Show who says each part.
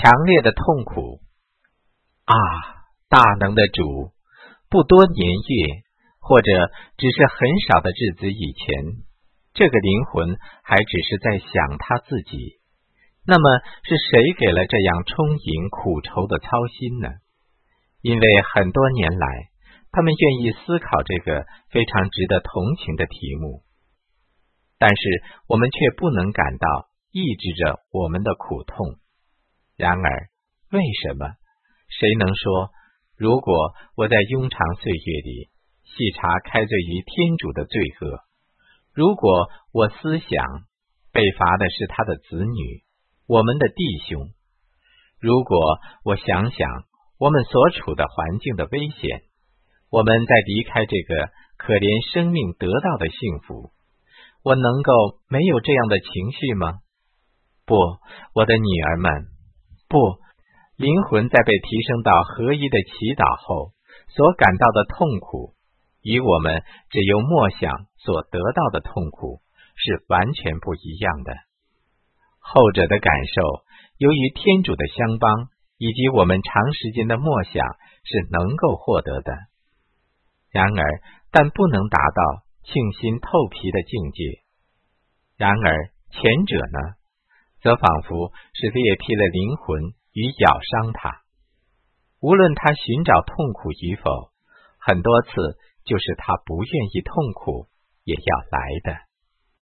Speaker 1: 强烈的痛苦。啊，大能的主，不多年月，或者只是很少的日子以前，这个灵魂还只是在想他自己。那么是谁给了这样充盈苦愁的操心呢？因为很多年来，他们愿意思考这个非常值得同情的题目，但是我们却不能感到抑制着我们的苦痛。然而，为什么？谁能说，如果我在庸长岁月里细查开罪于天主的罪恶，如果我思想被罚的是他的子女，我们的弟兄，如果我想想我们所处的环境的危险，我们在离开这个可怜生命得到的幸福，我能够没有这样的情绪吗？不，我的女儿们，不，灵魂在被提升到合一的祈祷后所感到的痛苦，与我们只由默想所得到的痛苦是完全不一样的。后者的感受，由于天主的相帮以及我们长时间的默想是能够获得的。然而，但不能达到沁心透脾的境界。然而，前者呢，则仿佛是猎劈了灵魂与咬伤它。无论他寻找痛苦与否，很多次就是他不愿意痛苦也要来的。